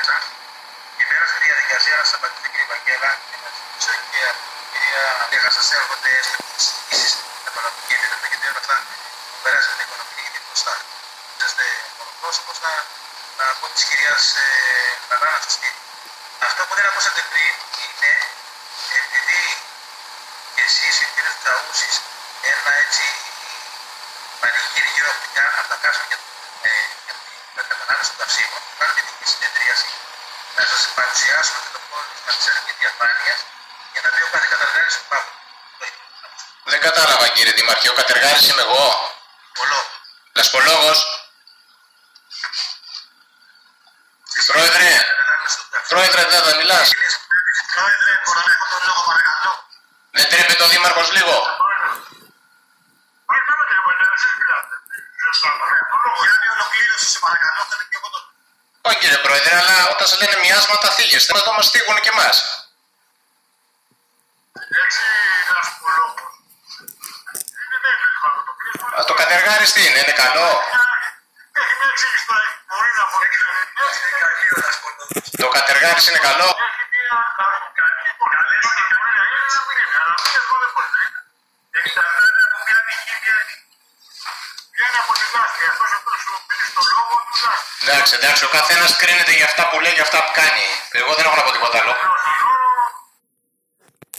μέσα και πέρασε τη διαδικασία να σταματήσει την κυρία Βαγγέλα και να ζητήσω και από την κυρία Δέχασα έρχονται έστω και τις ειδήσεις στην οικονομική επιτροπή, γιατί όλα αυτά που περάσαν την οικονομική γιατί μπροστά. Είσαστε μονοπρόσωπος να πω της κυρίας Λαλάνα σωστή. Αυτό που δεν ακούσατε πριν είναι επειδή και εσείς οι κύριοι του Τσαούσης ένα έτσι πανηγύρι γύρω από τα κάσμα για την κατανάλωση των καυσίμων, κάνετε την συνεδρίαση να σας παρουσιάσουμε και το πρόβλημα της αρχής διαφάνειας για να δει ο κάθε κατεργάρης του πάγου. Δεν κατάλαβα κύριε Δήμαρχε, ο κατεργάρης είμαι εγώ. Λασπολόγος. Πρόεδρε, δεν θα μιλάς. Πρόεδρε, μπορώ να έχω τον λόγο παρακαλώ. Δεν τρέπεται ο Δήμαρχος λίγο. Όχι κύριε Πρόεδρε, αλλά όταν σας λένε μοιάσματα θίγεστε, εδώ μας θίγουν και εμάς. Το κατεργάρις τι είναι καλό? Το κατεργάρις είναι καλό? Εντάξει, ο καθένας κρίνεται για αυτά που λέει και αυτά που κάνει. Εγώ δεν έχω να πω τίποτα άλλο.